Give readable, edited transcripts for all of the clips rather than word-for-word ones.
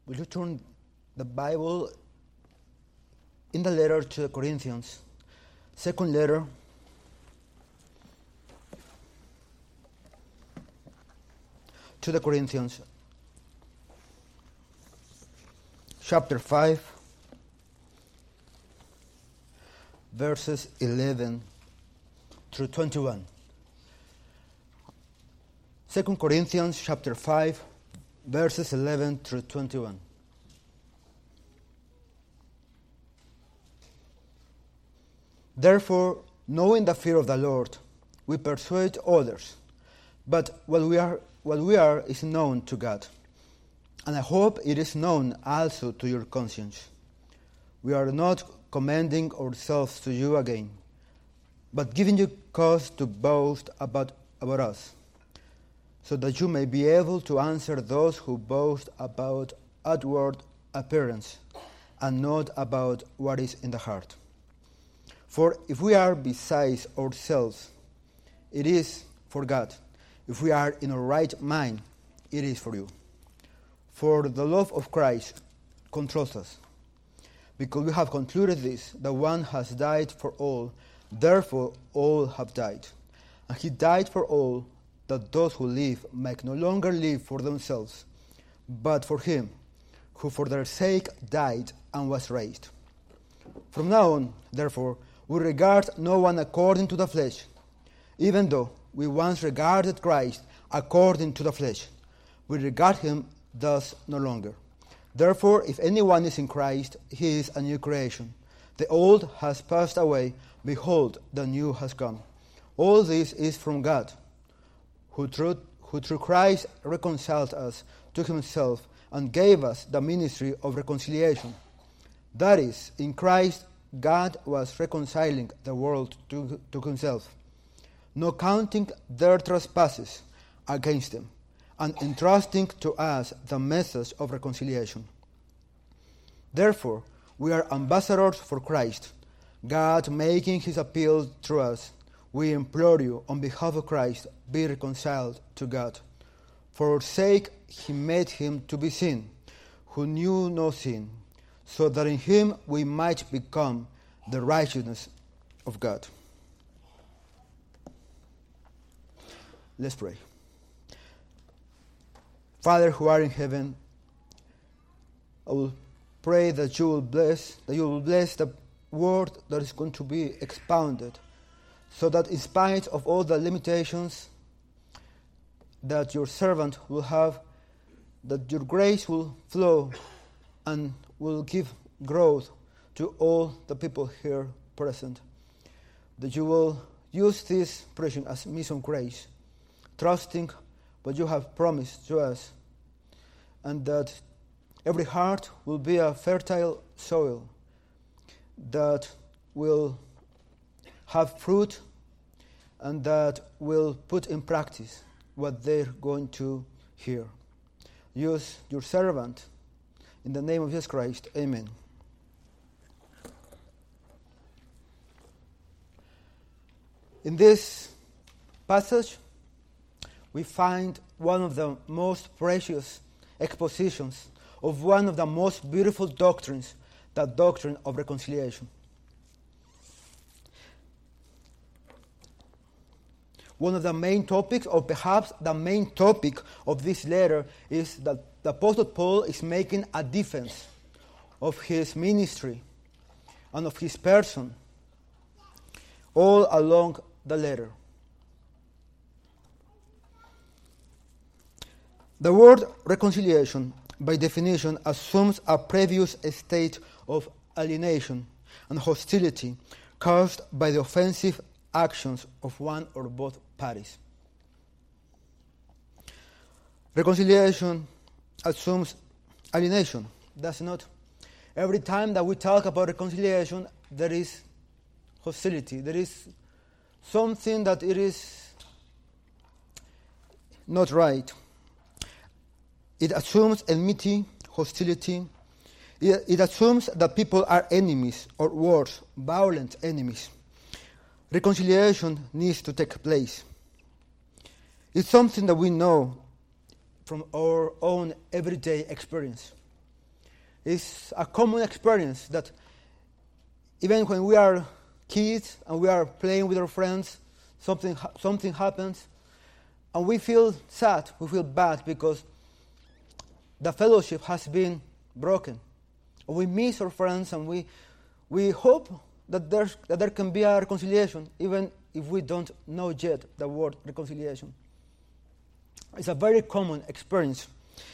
Will you turn the Bible in the letter to the Corinthians? Second letter. To the Corinthians. Chapter 5. Verses 11 through 21. 2 Corinthians chapter 5, verses 11 through 21. Therefore, knowing the fear of the Lord, we persuade others, but what we are is known to God, and I hope it is known also to your conscience. We are not commending ourselves to you again, but giving you cause to boast about us, so that you may be able to answer those who boast about outward appearance and not about what is in the heart. For if we are besides ourselves, it is for God. If we are in a right mind, it is for you. For the love of Christ controls us, because we have concluded this, that one has died for all, therefore all have died. And he died for all, that those who live might no longer live for themselves, but for him, who for their sake died and was raised. From now on, therefore, we regard no one according to the flesh, even though we once regarded Christ according to the flesh. We regard him thus no longer. Therefore, if anyone is in Christ, he is a new creation. The old has passed away, behold, the new has come. All this is from God, who through Christ reconciled us to himself and gave us the ministry of reconciliation. That is, in Christ, God was reconciling the world to himself, not counting their trespasses against them, and entrusting to us the message of reconciliation. Therefore, we are ambassadors for Christ, God making his appeal through us. We implore you, on behalf of Christ, be reconciled to God. For our sake he made him to be sin, who knew no sin, so that in him we might become the righteousness of God. Let's pray. Father who art in heaven, I will pray that you will bless the word that is going to be expounded, so that in spite of all the limitations that your servant will have, that your grace will flow and will give growth to all the people here present. That you will use this preaching as mission grace, trusting what you have promised to us, and that every heart will be a fertile soil that will have fruit and that will put in practice what they're going to hear. Use your servant in the name of Jesus Christ. Amen. In this passage, we find one of the most precious expositions of one of the most beautiful doctrines, the doctrine of reconciliation. One of the main topics, or perhaps the main topic of this letter, is that the Apostle Paul is making a defense of his ministry and of his person all along the letter. The word reconciliation, by definition, assumes a previous state of alienation and hostility caused by the offensive actions of one or both parties. Reconciliation assumes alienation, does it not? Every time that we talk about reconciliation, there is hostility. There is something that it is not right. It assumes enmity, hostility. It assumes that people are enemies, or worse, violent enemies. Reconciliation needs to take place. It's something that we know from our own everyday experience. It's a common experience that even when we are kids and we are playing with our friends, something happens, and we feel sad, we feel bad because the fellowship has been broken. We miss our friends, and we hope that there can be a reconciliation, even if we don't know yet the word reconciliation. It's a very common experience.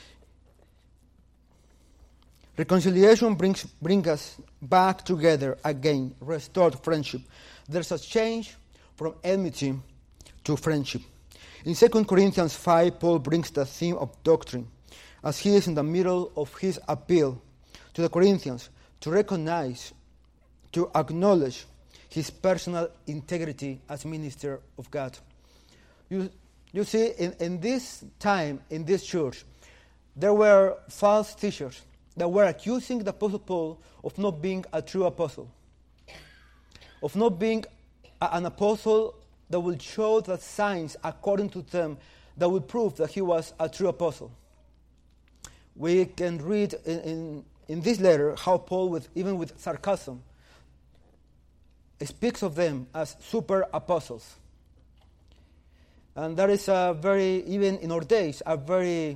Reconciliation brings us back together again, restored friendship. There's a change from enmity to friendship. In 2 Corinthians 5, Paul brings the theme of doctrine, as he is in the middle of his appeal to the Corinthians to recognize, to acknowledge his personal integrity as minister of God. You see, in this time, in this church, there were false teachers that were accusing the Apostle Paul of not being a true apostle, of not being an apostle that will show the signs according to them that will prove that he was a true apostle. We can read in this letter how Paul, even with sarcasm, speaks of them as super apostles. And that is even in our days, a very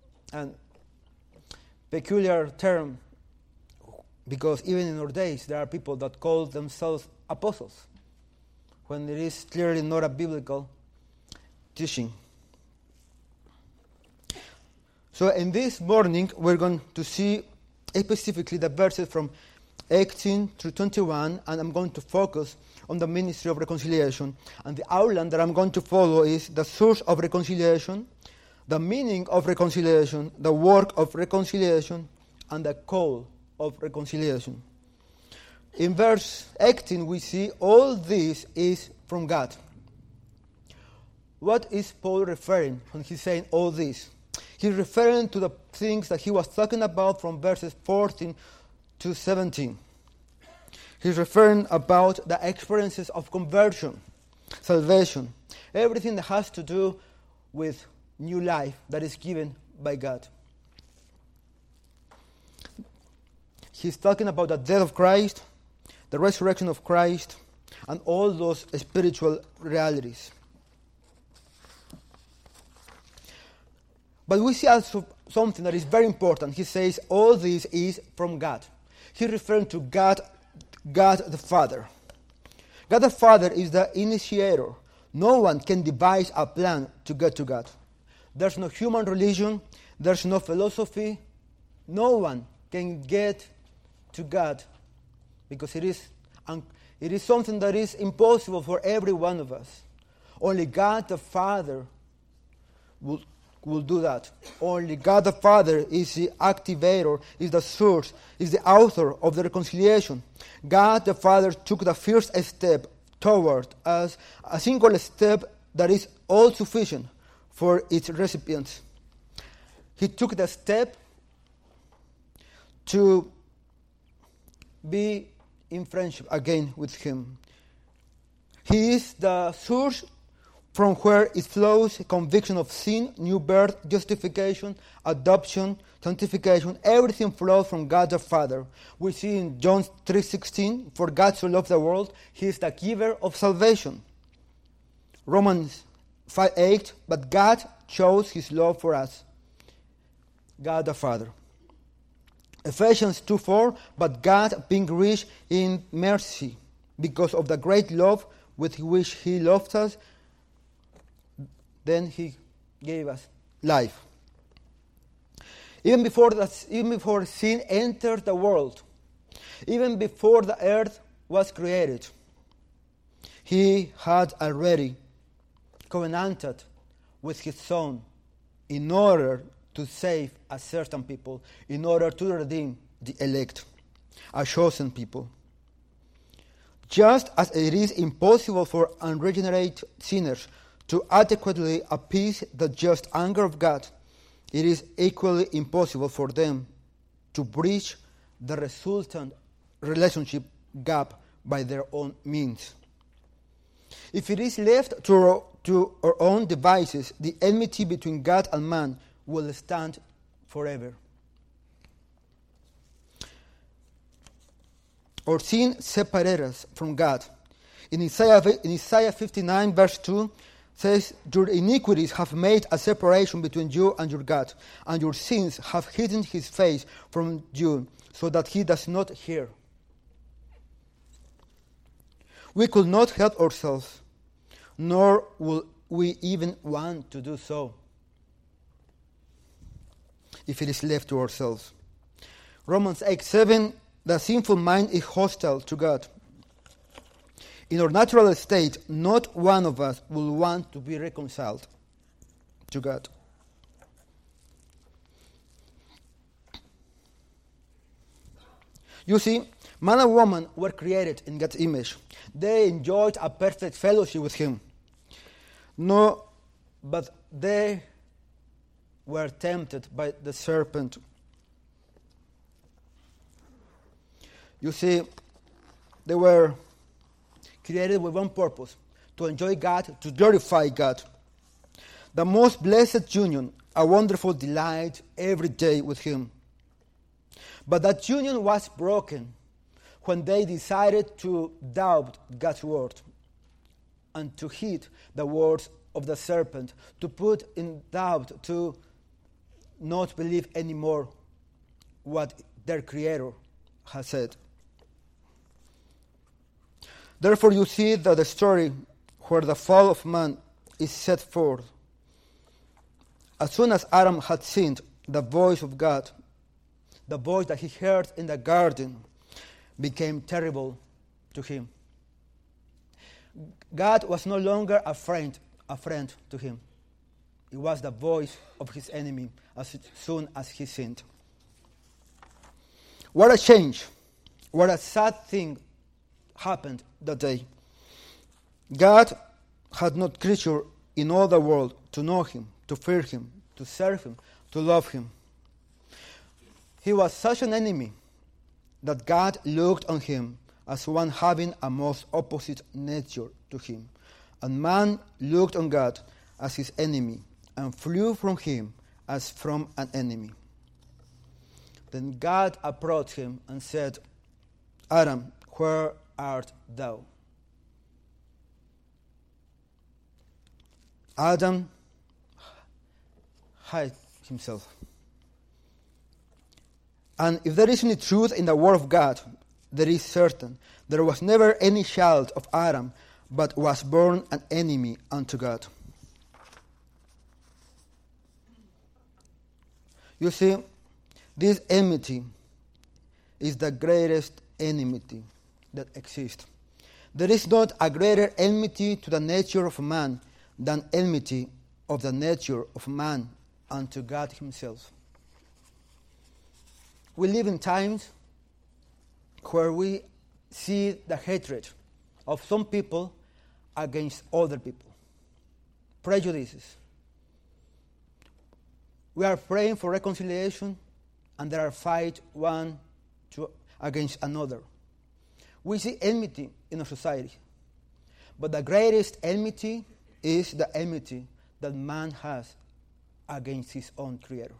peculiar term, because even in our days there are people that call themselves apostles, when it is clearly not a biblical teaching. So in this morning, we're going to see specifically the verses from 18 through 21, and I'm going to focus on the ministry of reconciliation. And the outline that I'm going to follow is the source of reconciliation, the meaning of reconciliation, the work of reconciliation, and the call of reconciliation. In verse 18, we see all this is from God. What is Paul referring when he's saying all this? He's referring to the things that he was talking about from verses 14 to 17. He's referring about the experiences of conversion, salvation, everything that has to do with new life that is given by God. He's talking about the death of Christ, the resurrection of Christ, and all those spiritual realities. But we see also something that is very important. He says all this is from God. He's referring to God the Father. God the Father is the initiator. No one can devise a plan to get to God. There's no human religion. There's no philosophy. No one can get to God because it is something that is impossible for every one of us. Only God the Father will do that. Only God the Father is the activator, is the source, is the author of the reconciliation. God the Father took the first step toward us, a single step that is all sufficient for its recipients. He took the step to be in friendship again with Him. He is the source from where it flows conviction of sin, new birth, justification, adoption, sanctification. Everything flows from God the Father. We see in John 3:16, for God so loved the world, He is the giver of salvation. Romans 5:8, but God chose His love for us. God the Father. Ephesians 2:4, but God being rich in mercy, because of the great love with which He loved us, then He gave us life. Even before sin entered the world, even before the earth was created, He had already covenanted with His Son in order to save a certain people, in order to redeem the elect, a chosen people. Just as it is impossible for unregenerate sinners to adequately appease the just anger of God, it is equally impossible for them to bridge the resultant relationship gap by their own means. If it is left to our own devices, the enmity between God and man will stand forever. Our sin separated us from God. In Isaiah 59, verse 2, says, your iniquities have made a separation between you and your God, and your sins have hidden his face from you, so that he does not hear. We could not help ourselves, nor will we even want to do so if it is left to ourselves. Romans 8:7, the sinful mind is hostile to God. In our natural state, not one of us will want to be reconciled to God. You see, man and woman were created in God's image. They enjoyed a perfect fellowship with Him. No, but they were tempted by the serpent. You see, they were created with one purpose, to enjoy God, to glorify God. The most blessed union, a wonderful delight every day with Him. But that union was broken when they decided to doubt God's word and to heed the words of the serpent, to put in doubt, to not believe anymore what their Creator has said. Therefore, you see that the story where the fall of man is set forth. As soon as Adam had sinned, the voice of God, the voice that he heard in the garden, became terrible to him. God was no longer a friend to him. It was the voice of his enemy as soon as he sinned. What a change. What a sad thing happened that day. God had no creature in all the world to know Him, to fear Him, to serve Him, to love Him. He was such an enemy that God looked on him as one having a most opposite nature to him. And man looked on God as his enemy and flew from him as from an enemy. Then God approached him and said, Adam, where art thou? Adam hid himself. And if there is any truth in the word of God, there is certain. There was never any child of Adam, but was born an enemy unto God. You see, this enmity is the greatest enmity that exists. There is not a greater enmity to the nature of man than enmity of the nature of man unto God Himself. We live in times where we see the hatred of some people against other people. Prejudices. We are praying for reconciliation, and there are fights one against another. We see enmity in our society. But the greatest enmity is the enmity that man has against his own Creator.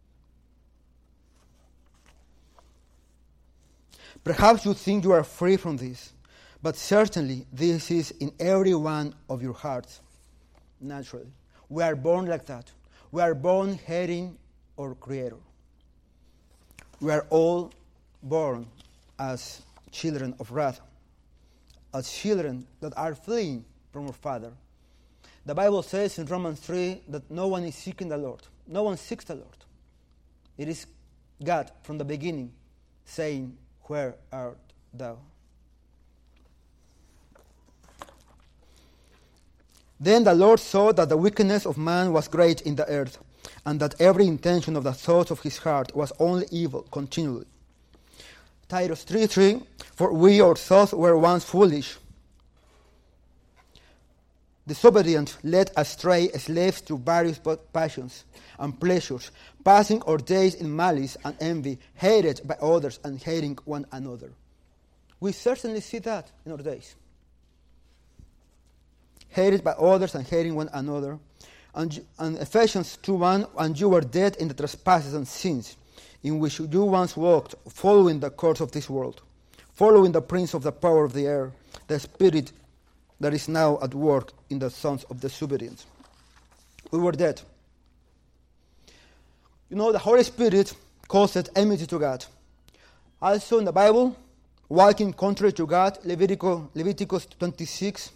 Perhaps you think you are free from this, but certainly this is in every one of your hearts, naturally. We are born like that. We are born hating our Creator. We are all born as children of wrath, as children that are fleeing from our Father. The Bible says in Romans 3 that no one is seeking the Lord. No one seeks the Lord. It is God from the beginning saying, where art thou? Then the Lord saw that the wickedness of man was great in the earth, and that every intention of the thoughts of his heart was only evil continually. Titus 3:3, for we ourselves were once foolish, disobedient, led astray, slaves to various passions and pleasures, passing our days in malice and envy, hated by others and hating one another. We certainly see that in our days. Hated by others and hating one another. And Ephesians 2:1, and you were dead in the trespasses and sins, in which you once walked, following the course of this world, following the prince of the power of the air, the spirit that is now at work in the sons of disobedience. We were dead. You know, the Holy Spirit caused enmity to God. Also in the Bible, walking contrary to God, Leviticus 26.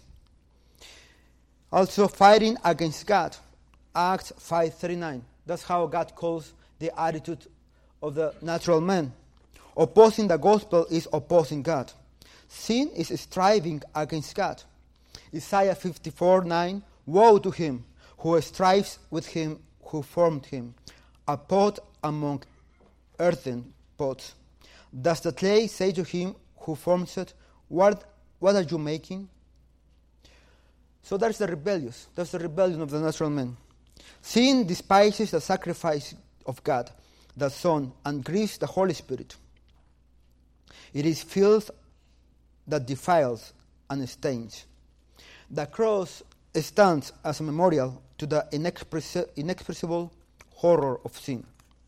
Also fighting against God, Acts 5:39. That's how God calls the attitude of the natural man. Opposing the gospel is opposing God. Sin is striving against God. Isaiah 54:9. Woe to him who strives with him who formed him, a pot among earthen pots. Does the clay say to him who forms it, what are you making? So that's the rebellion of the natural man. Sin despises the sacrifice of God, the Son, and grieves the Holy Spirit. It is filth that defiles and stains. The cross stands as a memorial to the inexpressible horror of sin.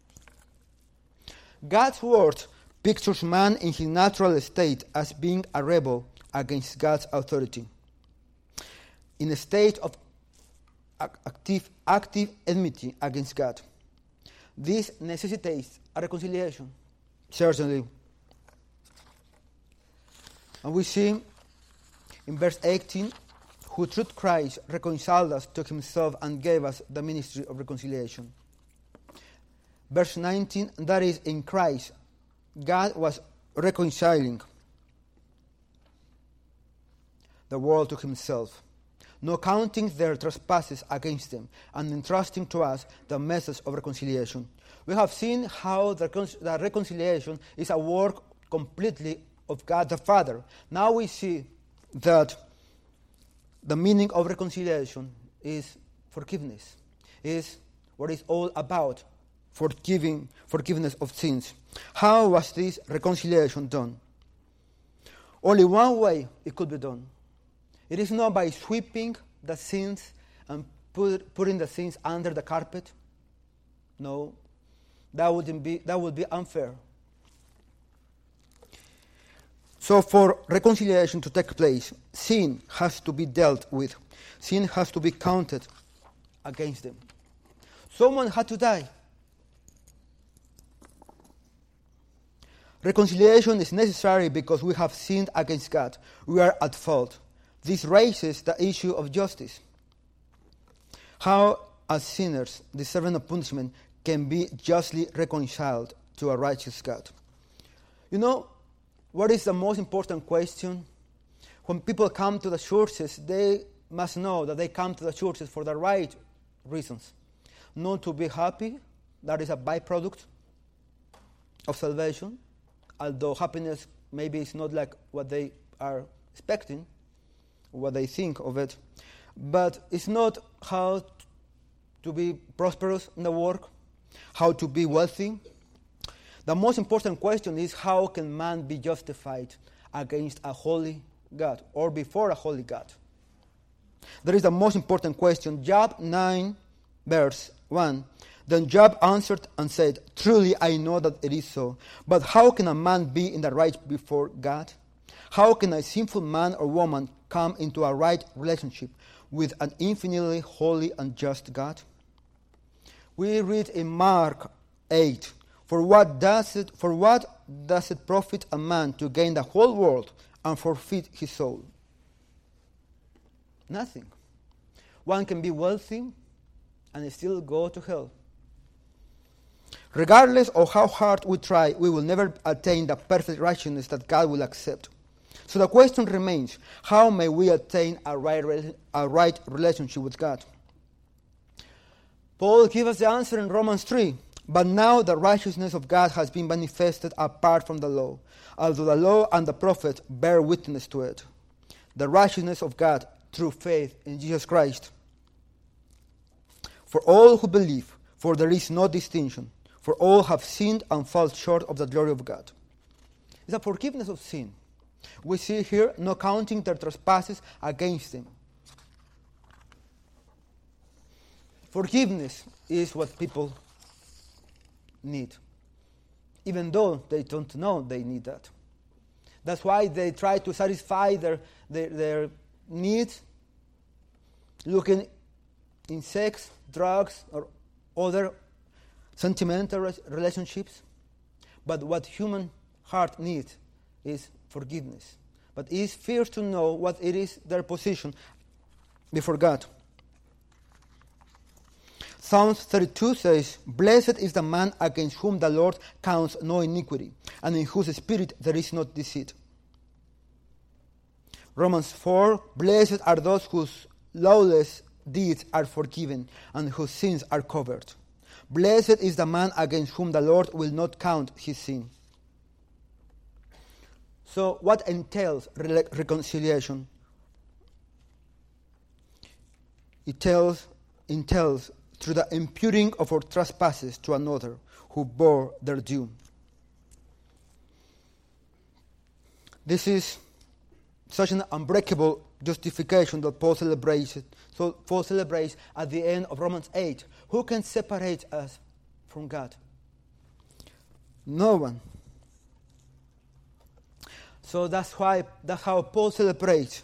God's word pictures man in his natural state as being a rebel against God's authority, in a state of active enmity against God. This necessitates a reconciliation, certainly. And we see in verse 18, who through Christ reconciled us to himself and gave us the ministry of reconciliation. Verse 19, that is, in Christ, God was reconciling the world to himself, not counting their trespasses against them, and entrusting to us the message of reconciliation. We have seen how the reconciliation is a work completely of God the Father. Now we see that the meaning of reconciliation is forgiveness, is what it's all about, forgiveness of sins. How was this reconciliation done? Only one way it could be done. It is not by sweeping the sins and putting the sins under the carpet. No, that would be unfair. So for reconciliation to take place, sin has to be dealt with. Sin has to be counted against them. Someone had to die. Reconciliation is necessary because we have sinned against God. We are at fault. This raises the issue of justice. How, as sinners deserving of punishment, can be justly reconciled to a righteous God? You know, what is the most important question? When people come to the churches, they must know that they come to the churches for the right reasons. Not to be happy, that is a byproduct of salvation, although happiness maybe is not like what they are expecting, what they think of it. But it's not how to be prosperous in the work, how to be wealthy. The most important question is, how can man be justified against a holy God or before a holy God? That is the most important question. Job 9, verse 1. Then Job answered and said, truly I know that it is so. But how can a man be in the right before God? How can a sinful man or woman come into a right relationship with an infinitely holy and just God? We read in Mark 8, For what does it profit a man to gain the whole world and forfeit his soul? Nothing. One can be wealthy and still go to hell. Regardless of how hard we try, we will never attain the perfect righteousness that God will accept. So the question remains, how may we attain a right relationship with God? Paul gives us the answer in Romans 3. But now the righteousness of God has been manifested apart from the law, although the law and the prophets bear witness to it. The righteousness of God through faith in Jesus Christ. For all who believe, for there is no distinction, for all have sinned and fall short of the glory of God. It's a forgiveness of sin. We see here, no counting their trespasses against them. Forgiveness is what people need, even though they don't know they need that. That's why they try to satisfy their needs, looking in sex, drugs, or other sentimental relationships. But what human heart needs is forgiveness. But it is fears to know what it is their position before God. Psalms 32 says, "Blessed is the man against whom the Lord counts no iniquity, and in whose spirit there is no deceit." Romans 4, "Blessed are those whose lawless deeds are forgiven, and whose sins are covered. Blessed is the man against whom the Lord will not count his sin." So what entails reconciliation? It entails through the imputing of our trespasses to another who bore their due. This is such an unbreakable justification that Paul celebrates. So Paul celebrates at the end of Romans 8. Who can separate us from God? No one. So that's how Paul celebrates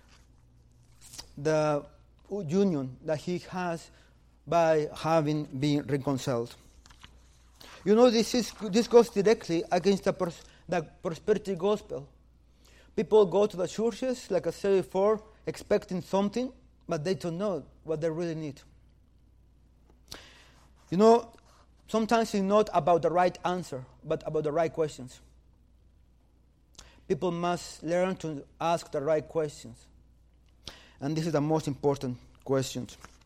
the union that he has by having been reconciled. You know, this goes directly against the prosperity gospel. People go to the churches, like I said before, expecting something, but they don't know what they really need. You know, sometimes it's not about the right answer, but about the right questions. People must learn to ask the right questions. And this is the most important question.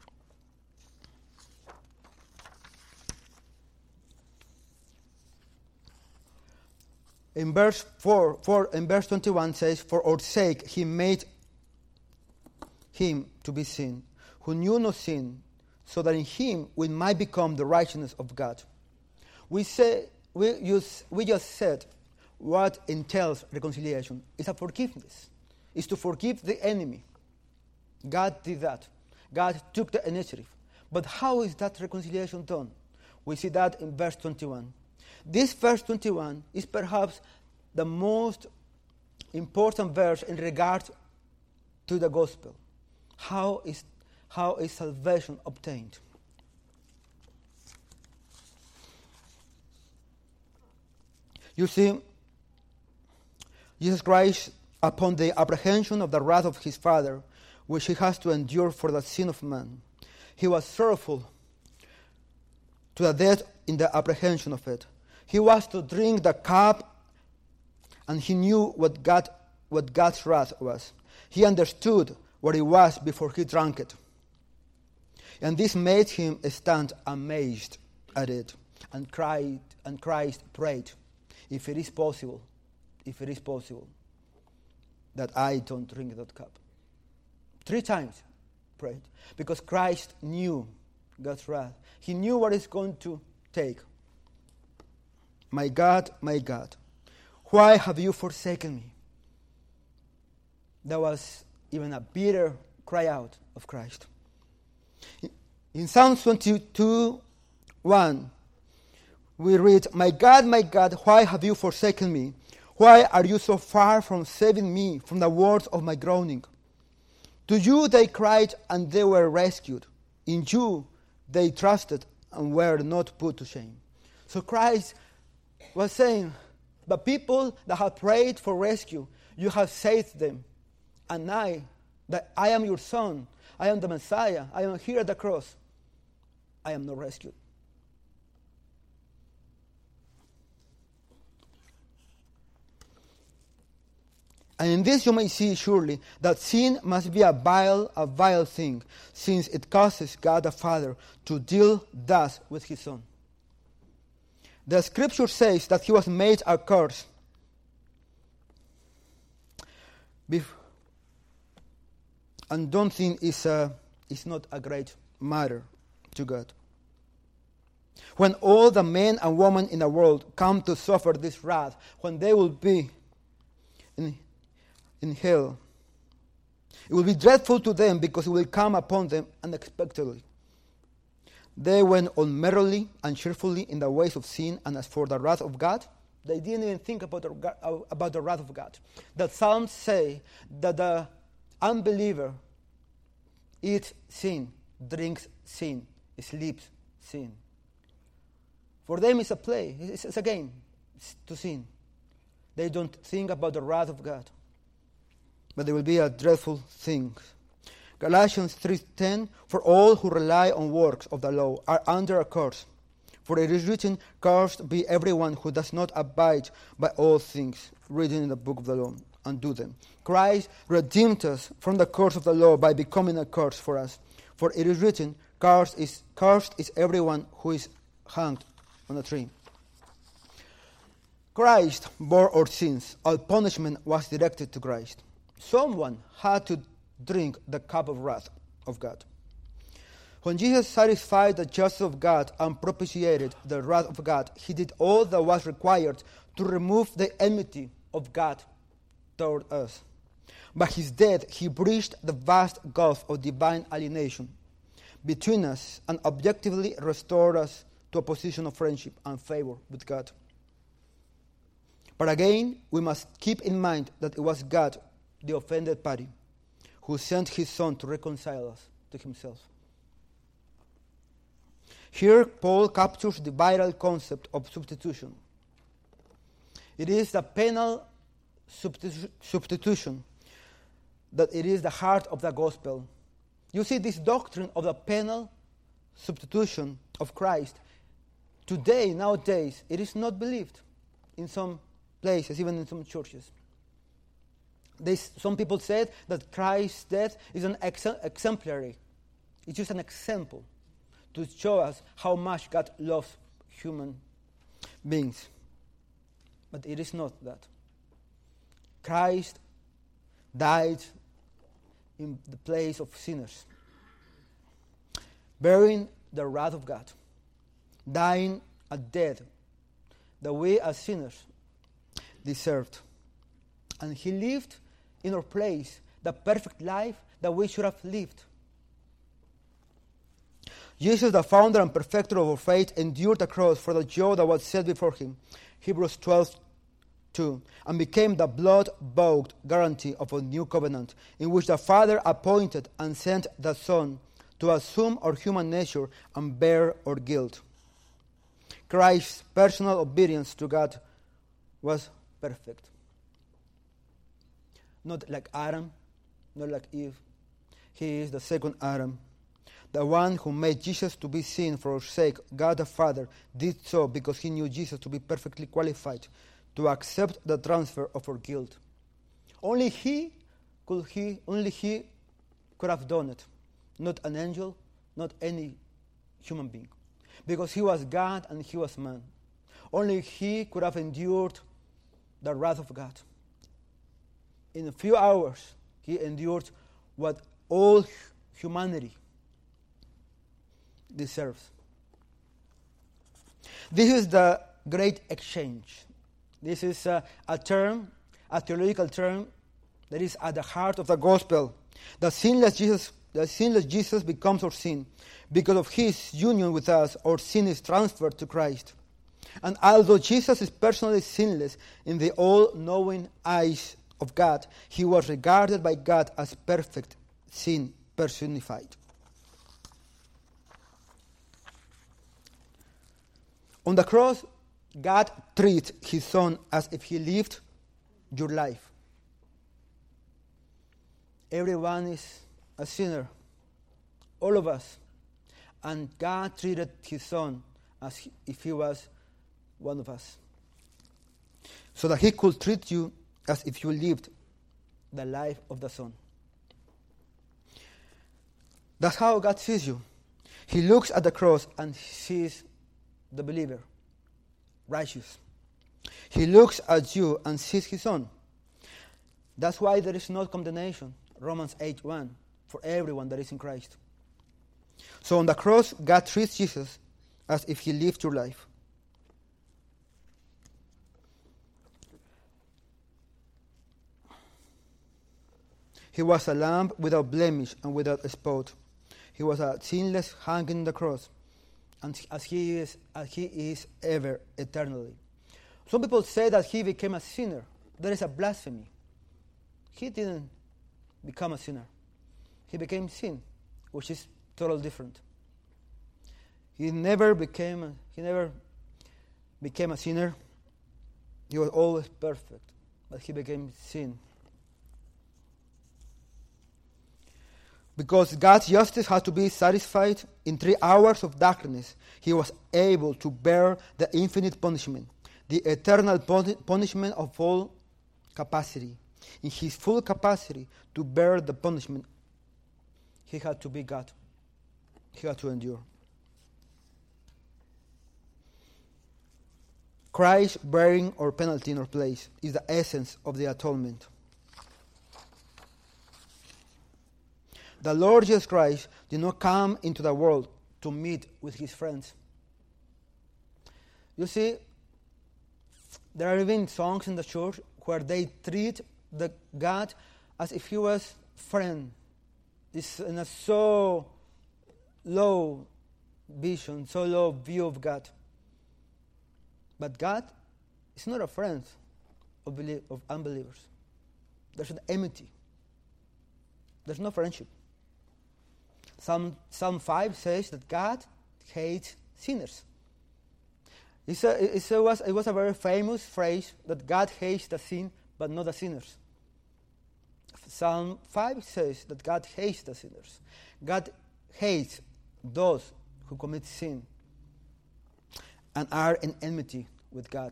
In verse 21 says, "For our sake he made him to be sin, who knew no sin, so that in him we might become the righteousness of God." We just said what entails reconciliation. It's a forgiveness. It's to forgive the enemy. God did that. God took the initiative. But how is that reconciliation done? We see that in verse 21. This verse 21 is perhaps the most important verse in regard to the gospel. How is salvation obtained? You see, Jesus Christ, upon the apprehension of the wrath of his Father, which he has to endure for the sin of man, he was sorrowful to the death in the apprehension of it. He was to drink the cup, and he knew what God's wrath was. He understood what it was before he drank it. And this made him stand amazed at it, and Christ prayed, if it is possible, that I don't drink that cup. 3 times prayed, because Christ knew God's wrath. He knew what it's going to take. My God, why have you forsaken me?" That was even a bitter cry out of Christ. In Psalm 22:1, we read, my God, why have you forsaken me? Why are you so far from saving me from the words of my groaning? To you they cried, and they were rescued. In you they trusted and were not put to shame." So Christ was saying, the people that have prayed for rescue, you have saved them. And I am your son, I am the Messiah, I am here at the cross, I am not rescued. And in this you may see surely that sin must be a vile thing, since it causes God the Father to deal thus with his Son. The scripture says that he was made a curse. And don't think it's not a great matter to God. When all the men and women in the world come to suffer this wrath, when they will be in hell, it will be dreadful to them, because it will come upon them unexpectedly. They went on merrily and cheerfully in the ways of sin, and as for the wrath of God, They didn't even think about the wrath of God. The Psalms say that the unbeliever eats sin, drinks sin, sleeps sin. For them it's a play, it's a game to sin. They don't think about the wrath of God. But there will be a dreadful thing. Galatians 3:10, for all who rely on works of the law are under a curse. For it is written, cursed be everyone who does not abide by all things written in the book of the law and do them. Christ redeemed us from the curse of the law by becoming a curse for us. For it is written, cursed is everyone who is hanged on a tree. Christ bore our sins. All punishment was directed to Christ. Someone had to drink the cup of wrath of God. When Jesus satisfied the justice of God and propitiated the wrath of God, he did all that was required to remove the enmity of God toward us. By his death, he bridged the vast gulf of divine alienation between us and objectively restored us to a position of friendship and favor with God. But again, we must keep in mind that it was God, the offended party, who sent his Son to reconcile us to himself. Here, Paul captures the vital concept of substitution. It is the penal substitution that it is the heart of the gospel. You see, this doctrine of the penal substitution of Christ, today, nowadays, it is not believed in some places, even in some churches. Some people said that Christ's death is an exemplary. It's just an example to show us how much God loves human beings. But it is not that. Christ died in the place of sinners, bearing the wrath of God, dying a death that we as sinners deserved. And he lived in our place the perfect life that we should have lived. Jesus, the founder and perfecter of our faith, endured the cross for the joy that was set before him, Hebrews 12:2, and became the blood-bought guarantee of a new covenant, in which the Father appointed and sent the Son to assume our human nature and bear our guilt. Christ's personal obedience to God was perfect. Not like Adam, not like Eve. He is the second Adam. The one who made Jesus to be sin for our sake, God the Father, did so because he knew Jesus to be perfectly qualified to accept the transfer of our guilt. Only he could have done it. Not an angel, not any human being. Because he was God and he was man. Only he could have endured the wrath of God. In a few hours, he endured what all humanity deserves. This is the great exchange. This is a theological term that is at the heart of the gospel. The sinless Jesus becomes our sin. Because of his union with us, our sin is transferred to Christ. And although Jesus is personally sinless in the all-knowing eyes of God, he was regarded by God as perfect sin personified. On the cross, God treats his Son as if he lived your life. Everyone is a sinner, all of us. And God treated his Son as if he was one of us, so that he could treat you as if you lived the life of the Son. That's how God sees you. He looks at the cross and sees the believer, righteous. He looks at you and sees his Son. That's why there is no condemnation, Romans 8:1, for everyone that is in Christ. So on the cross, God treats Jesus as if he lived your life. He was a lamb without blemish and without spot. He was a sinless hanging on the cross, and as he is ever eternally. Some people say that he became a sinner. That is a blasphemy. He didn't become a sinner. He became sin, which is totally different. He never became a sinner. He was always perfect, but he became sin. Because God's justice had to be satisfied in 3 hours of darkness, he was able to bear the infinite punishment, the eternal punishment of all capacity. In his full capacity to bear the punishment, he had to be God. He had to endure. Christ bearing our penalty in our place is the essence of the atonement. The Lord Jesus Christ did not come into the world to meet with his friends. You see, there are even songs in the church where they treat the God as if he was friend. This in a so low vision, so low view of God. But God is not a friend of unbelievers. There's an enmity. There's no friendship. Psalm 5 says that God hates sinners. It was a very famous phrase that God hates the sin, but not the sinners. Psalm 5 says that God hates the sinners. God hates those who commit sin and are in enmity with God.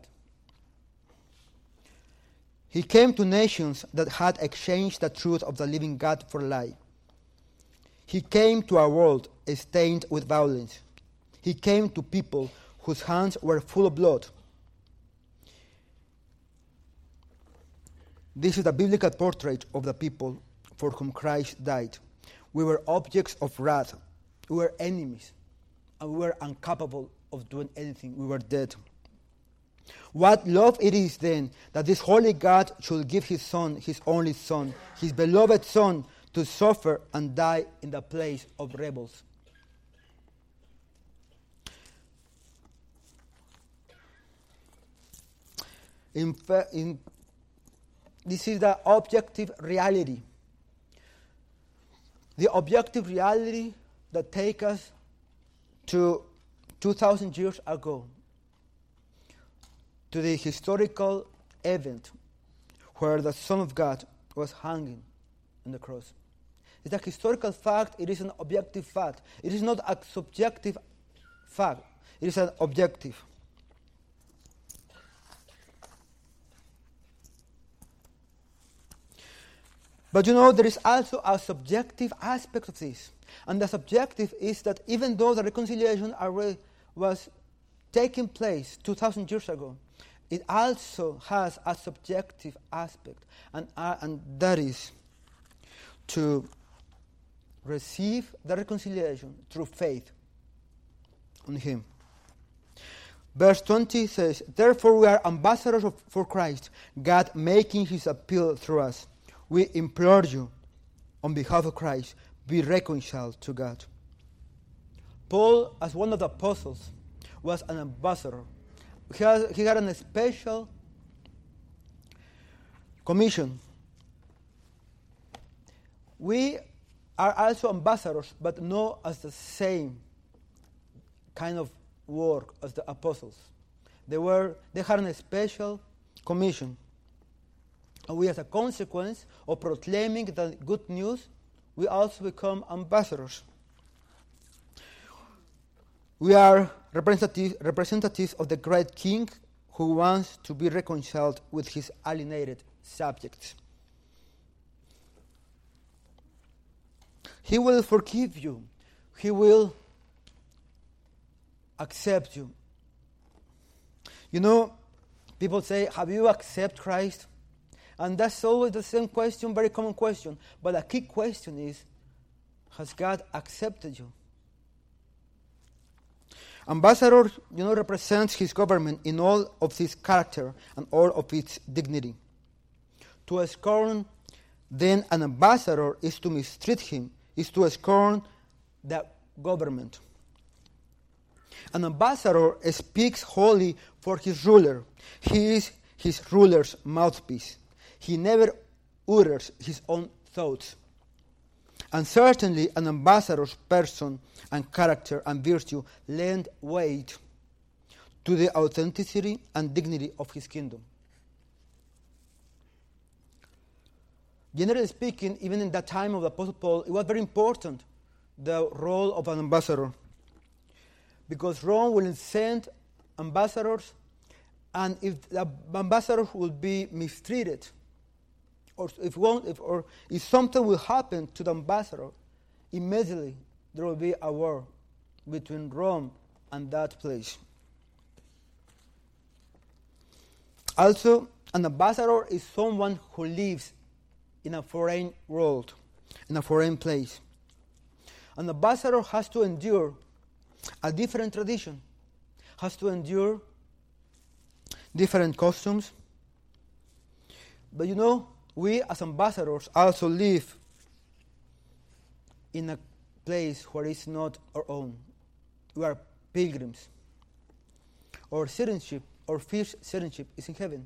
He came to nations that had exchanged the truth of the living God for a lie. He came to a world stained with violence. He came to people whose hands were full of blood. This is the biblical portrait of the people for whom Christ died. We were objects of wrath. We were enemies. And we were incapable of doing anything. We were dead. What love it is then that this holy God should give his Son, his only Son, his beloved Son, to suffer and die in the place of rebels. This is the objective reality. The objective reality that takes us to 2,000 years ago, to the historical event where the Son of God was hanging on the cross. It's a historical fact. It is an objective fact. It is not a subjective fact. It is an objective. But you know, there is also a subjective aspect of this. And the subjective is that even though the reconciliation was taking place 2,000 years ago, it also has a subjective aspect. And that is to receive the reconciliation through faith on him. Verse 20 says, "Therefore we are ambassadors for Christ, God making his appeal through us. We implore you, on behalf of Christ, be reconciled to God." Paul, as one of the apostles, was an ambassador. He had a special commission. We are also ambassadors, but not as the same kind of work as the apostles. They had a special commission. And we, as a consequence of proclaiming the good news, we also become ambassadors. We are representatives of the great King who wants to be reconciled with his alienated subjects. He will forgive you. He will accept you. You know, people say, have you accepted Christ? And that's always the same question, very common question. But the key question is, has God accepted you? Ambassador, represents his government in all of its character and all of its dignity. To scorn then an ambassador is to mistreat him, is to scorn the government. An ambassador speaks wholly for his ruler. He is his ruler's mouthpiece. He never utters his own thoughts. And certainly an ambassador's person and character and virtue lend weight to the authenticity and dignity of his kingdom. Generally speaking, even in that time of the Apostle Paul, it was very important, the role of an ambassador. Because Rome will send ambassadors, and if the ambassador will be mistreated, or if something will happen to the ambassador, immediately there will be a war between Rome and that place. Also, an ambassador is someone who lives in a foreign world, in a foreign place. An ambassador has to endure a different tradition, has to endure different customs. But you know, we as ambassadors also live in a place where it's not our own. We are pilgrims. Our citizenship, our first citizenship is in heaven.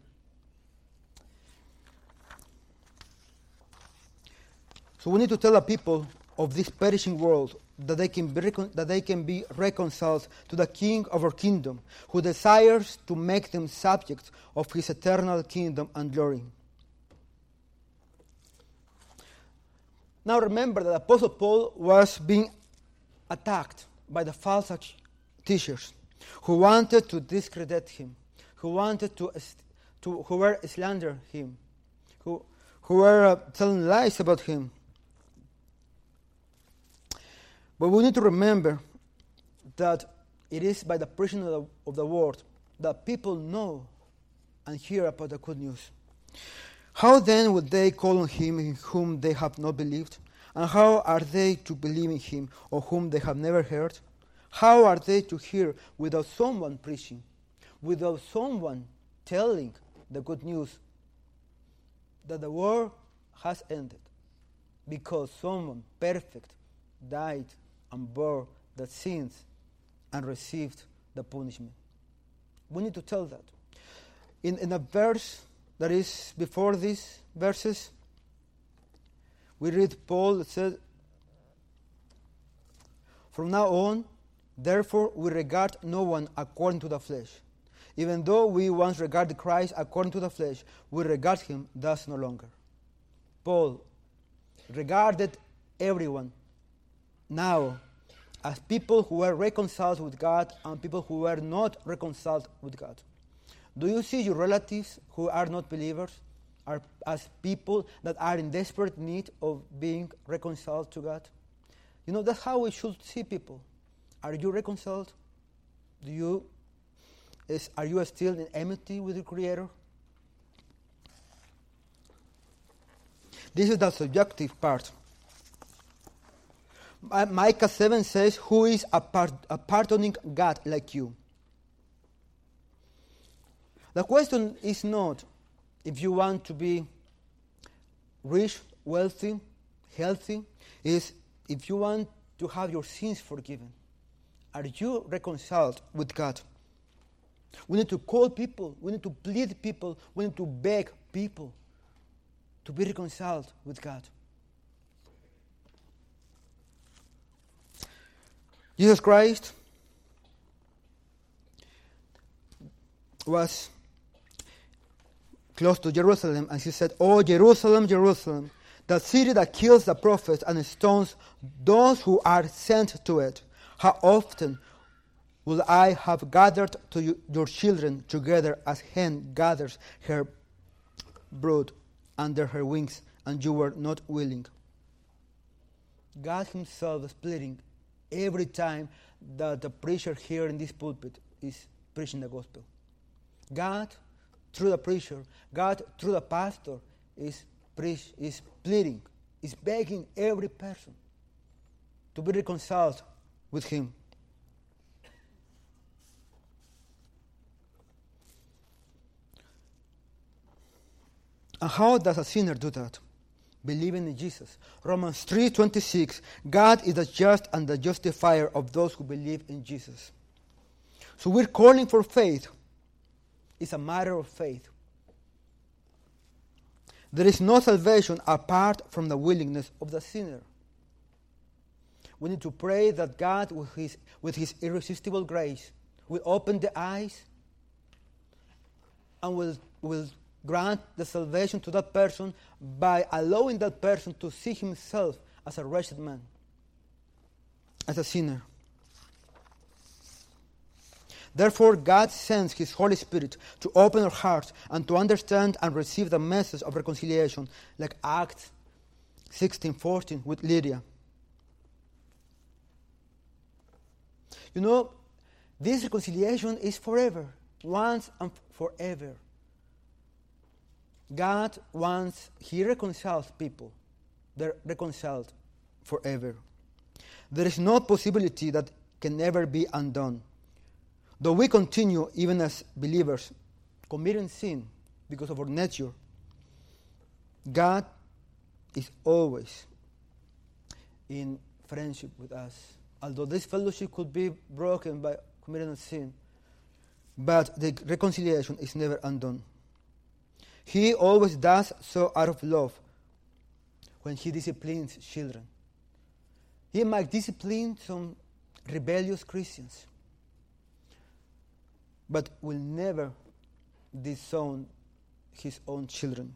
So we need to tell the people of this perishing world that they can be reconciled to the King of our kingdom, who desires to make them subjects of his eternal kingdom and glory. Now remember that Apostle Paul was being attacked by the false teachers who wanted to discredit him, who wanted who were slandering him, who were telling lies about him. But we need to remember that it is by the preaching of the word that people know and hear about the good news. How then would they call on him in whom they have not believed? And how are they to believe in him of whom they have never heard? How are they to hear without someone preaching, without someone telling the good news that the war has ended because someone perfect died and bore the sins and received the punishment? We need to tell that. In a verse that is before these verses, we read Paul that said, "From now on, therefore, we regard no one according to the flesh. Even though we once regarded Christ according to the flesh, we regard him thus no longer." Paul regarded everyone now as people who were reconciled with God and people who were not reconciled with God. Do you see your relatives who are not believers as people that are in desperate need of being reconciled to God? You know, that's how we should see people. Are you reconciled? Are you still in enmity with your Creator? This is the subjective part. Micah 7 says, "Who is a pardoning God like you?" The question is not if you want to be rich, wealthy, healthy. Is if you want to have your sins forgiven. Are you reconciled with God? We need to call people. We need to plead people. We need to beg people to be reconciled with God. Jesus Christ was close to Jerusalem, and he said, "Oh, Jerusalem, Jerusalem, the city that kills the prophets and stones those who are sent to it. How often would I have gathered your children together as hen gathers her brood under her wings, and you were not willing." God himself is pleading every time that the preacher here in this pulpit is preaching the gospel. God, through the preacher, God, through the pastor, is pleading, is begging every person to be reconciled with him. And how does a sinner do that? Believing in Jesus. Romans 3:26, God is the just and the justifier of those who believe in Jesus. So we're calling for faith. It's a matter of faith. There is no salvation apart from the willingness of the sinner. We need to pray that God, with His irresistible grace, will open the eyes and will grant the salvation to that person by allowing that person to see himself as a wretched man, as a sinner. Therefore, God sends His Holy Spirit to open our hearts and to understand and receive the message of reconciliation, like Acts 16:14 with Lydia. You know, this reconciliation is forever, once and forever. God wants, He reconciles people. They're reconciled forever. There is no possibility that can never be undone. Though we continue, even as believers, committing sin because of our nature, God is always in friendship with us. Although this fellowship could be broken by committing a sin, but the reconciliation is never undone. He always does so out of love when He disciplines children. He might discipline some rebellious Christians, but will never disown His own children.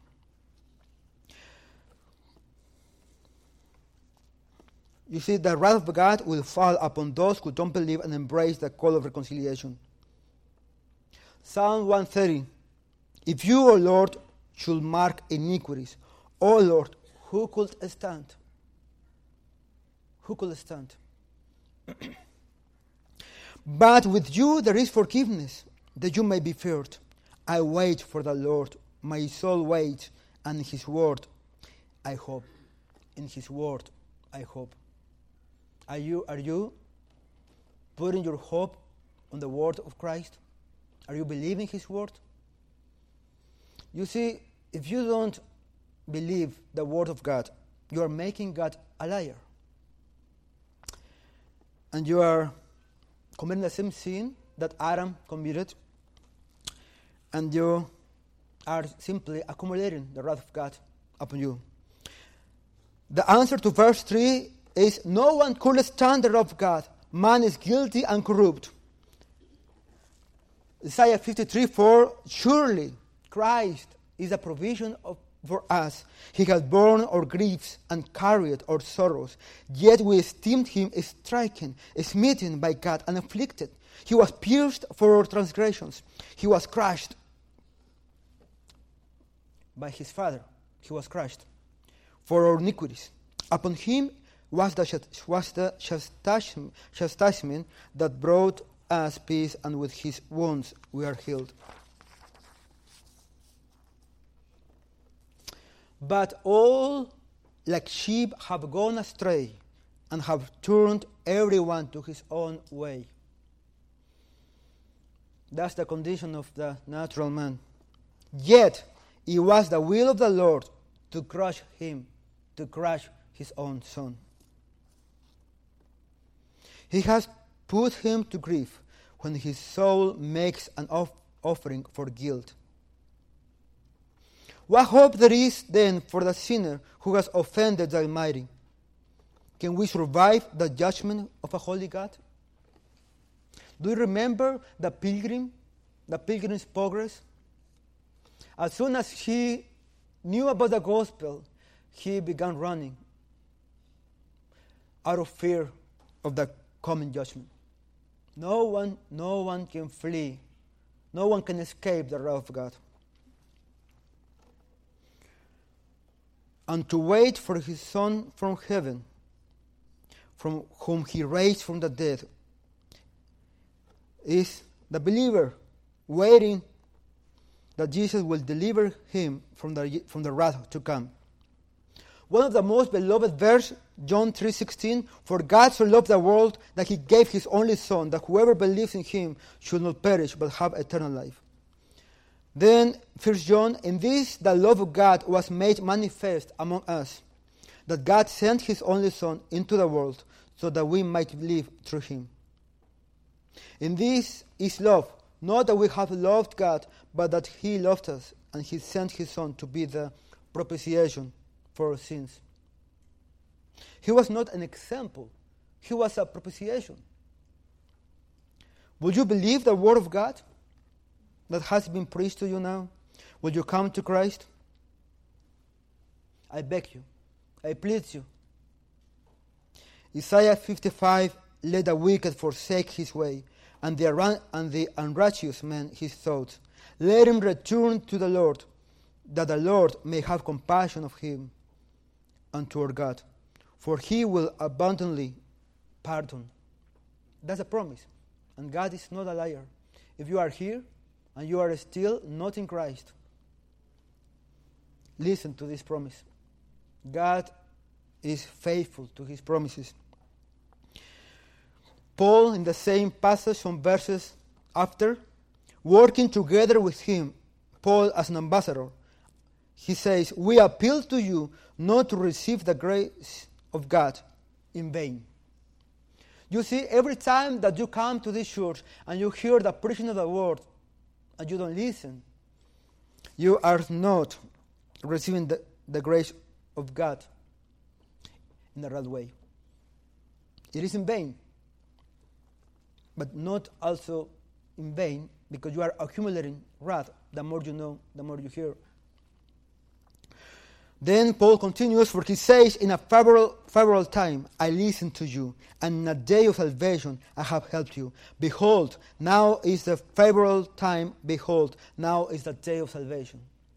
You see, the wrath of God will fall upon those who don't believe and embrace the call of reconciliation. Psalm 130. If you, O Lord, should mark iniquities, O Lord, who could stand? Who could stand? But with you there is forgiveness, that you may be feared. I wait for the Lord. My soul waits, and in His word I hope. In His word I hope. Are you putting your hope on the word of Christ? Are you believing His word? You see, if you don't believe the word of God, you are making God a liar. And you are committing the same sin that Adam committed, and you are simply accumulating the wrath of God upon you. The answer to verse 3 is, no one could stand the wrath of God. Man is guilty and corrupt. Isaiah 53:4, surely Christ is a provision for us. He has borne our griefs and carried our sorrows. Yet we esteemed Him stricken, smitten by God, and afflicted. He was pierced for our transgressions. He was crushed by His Father. He was crushed for our iniquities. Upon Him was the chastisement that brought us peace, and with His wounds we are healed. But all like sheep have gone astray, and have turned everyone to his own way. That's the condition of the natural man. Yet it was the will of the Lord to crush him, to crush His own Son. He has put Him to grief when His soul makes an offering for guilt. What hope there is then for the sinner who has offended the Almighty? Can we survive the judgment of a holy God? Do you remember the Pilgrim's Progress? As soon as he knew about the gospel, he began running out of fear of the coming judgment. No one can flee. No one can escape the wrath of God. And to wait for His Son from heaven, from whom He raised from the dead, is the believer waiting that Jesus will deliver him from the wrath to come. One of the most beloved verses, John 3:16, for God so loved the world that He gave His only Son, that whoever believes in Him should not perish but have eternal life. Then 1 John, in this the love of God was made manifest among us, that God sent His only Son into the world so that we might live through Him. In this is love, not that we have loved God, but that He loved us, and He sent His Son to be the propitiation for our sins. He was not an example. He was a propitiation. Would you believe the Word of God that has been preached to you now? Will you come to Christ? I beg you. I plead you. Isaiah 55, let the wicked forsake his way, and the unrighteous man his thoughts. Let him return to the Lord, that the Lord may have compassion of him and to our God. For He will abundantly pardon. That's a promise. And God is not a liar. If you are here and you are still not in Christ, listen to this promise. God is faithful to His promises. Paul, in the same passage, some verses after, working together with him, Paul as an ambassador, he says, we appeal to you not to receive the grace of God in vain. You see, every time that you come to this church and you hear the preaching of the word and you don't listen, you are not receiving the grace of God in the right way. It is in vain, but not also in vain because you are accumulating wrath. The more you know, the more you hear. Then Paul continues, for he says, in a favorable time I listened to you, and in a day of salvation I have helped you. Behold, now is the favorable time. Behold, now is the day of salvation.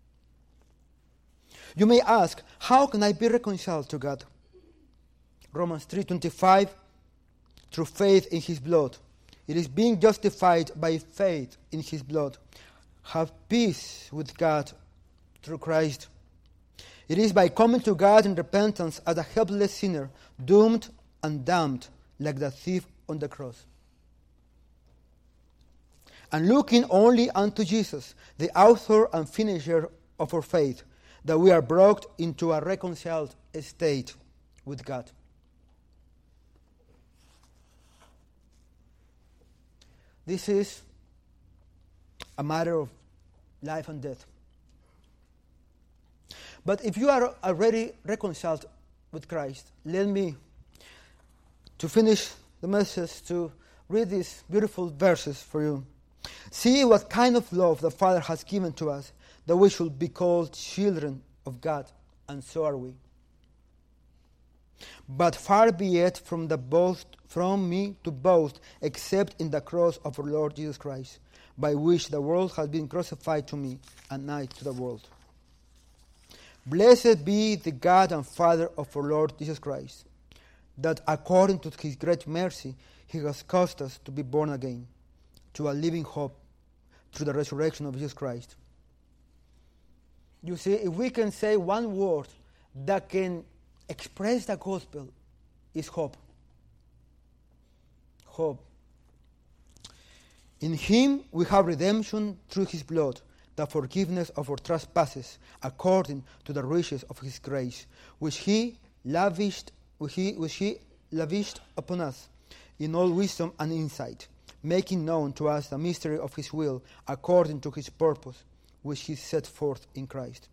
You may ask, how can I be reconciled to God? Romans 3:25, through faith in His blood. It is being justified by faith in His blood. Have peace with God through Christ. It is by coming to God in repentance as a helpless sinner, doomed and damned like the thief on the cross. And looking only unto Jesus, the author and finisher of our faith, that we are brought into a reconciled state with God. This is a matter of life and death. But if you are already reconciled with Christ, let me, to finish the message, to read these beautiful verses for you. See what kind of love the Father has given to us, that we should be called children of God, and so are we. But far be it from me to boast, except in the cross of our Lord Jesus Christ, by which the world has been crucified to me, and I to the world. Blessed be the God and Father of our Lord Jesus Christ, that according to His great mercy He has caused us to be born again, to a living hope through the resurrection of Jesus Christ. You see, if we can say one word that can express the gospel, is hope. Hope. In Him we have redemption through His blood, the forgiveness of our trespasses, according to the riches of His grace, which He lavished upon us in all wisdom and insight, making known to us the mystery of His will, according to His purpose, which He set forth in Christ.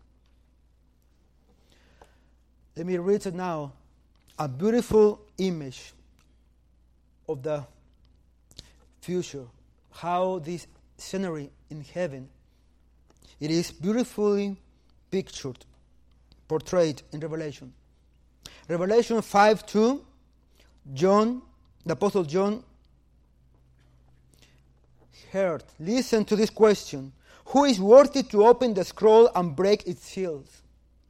Let me read now a beautiful image of the future, how this scenery in heaven, it is beautifully pictured, portrayed in Revelation. Revelation 5:2, John, the Apostle John, heard. Listen to this question. Who is worthy to open the scroll and break its seals?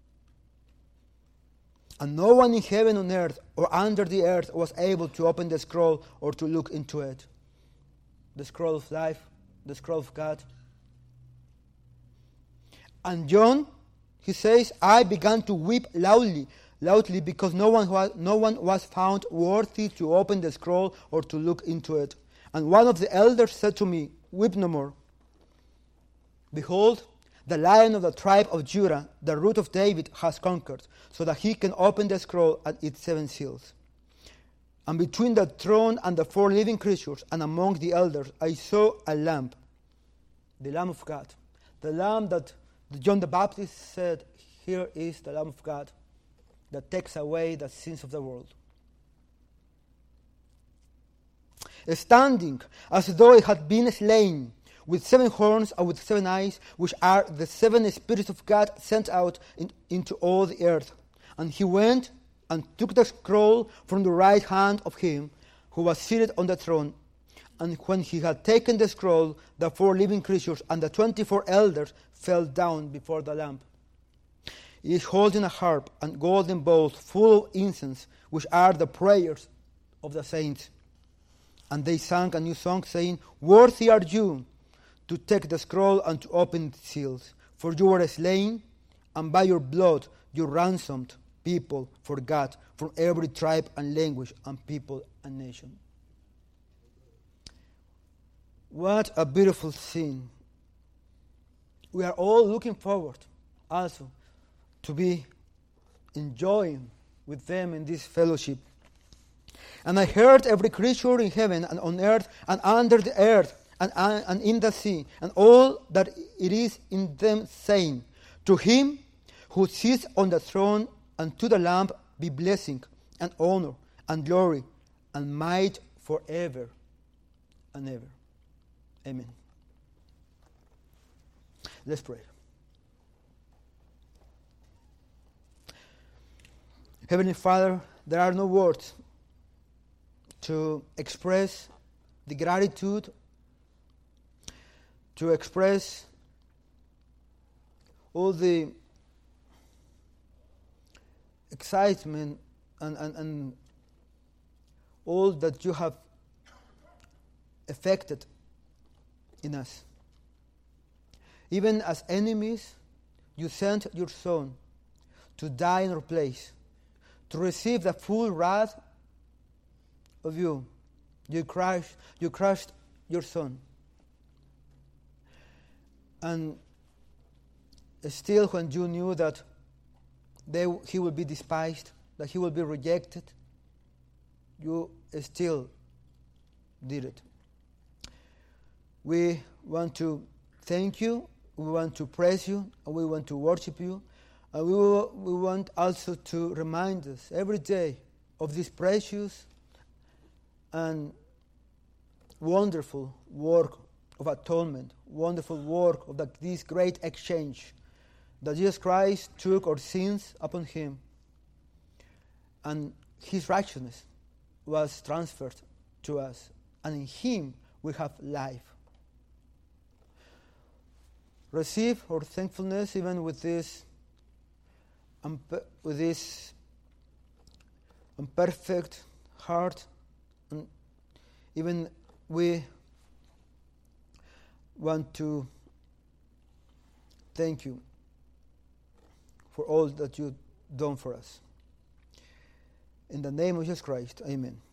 And no one in heaven, on earth, or under the earth was able to open the scroll or to look into it. The scroll of life, the scroll of God. And John, he says, I began to weep loudly because no one was found worthy to open the scroll or to look into it. And one of the elders said to me, weep no more. Behold, the Lion of the tribe of Judah, the Root of David, has conquered, so that he can open the scroll and its 7 seals. And between the throne and the four living creatures and among the elders I saw a lamb, the Lamb of God. The lamb that John the Baptist said, "Here is the Lamb of God that takes away the sins of the world." Standing as though it had been slain, with 7 horns and with 7 eyes, which are the 7 spirits of God sent out into all the earth. And he went and took the scroll from the right hand of him who was seated on the throne. And when he had taken the scroll, the 4 living creatures and the 24 elders fell down before the Lamb, each holding a harp and golden bowls full of incense, which are the prayers of the saints. And they sang a new song, saying, "Worthy are you to take the scroll and to open its seals. For you were slain, and by your blood you ransomed people for God from every tribe and language and people and nation." What a beautiful scene. We are all looking forward also to be enjoying with them in this fellowship. And I heard every creature in heaven and on earth and under the earth and in the sea, and all that it is in them, saying, "To him who sits on the throne and to the Lamb be blessing and honor and glory and might forever and ever." Amen. Let's pray. Heavenly Father, there are no words to express the gratitude, to express all the excitement and all that you have effected in us. Even as enemies, you sent your Son to die in our place, to receive the full wrath of you. You crushed your Son. And still, when you knew that he will be despised, that he will be rejected, you still did it. We want to thank you, we want to praise you, and we want to worship you. And we want also to remind us every day of this precious and wonderful work of atonement, wonderful work of this great exchange, that Jesus Christ took our sins upon him, and his righteousness was transferred to us, and in him we have life. Receive our thankfulness even with this imperfect heart, and even we want to thank you for all that you've done for us. In the name of Jesus Christ, amen.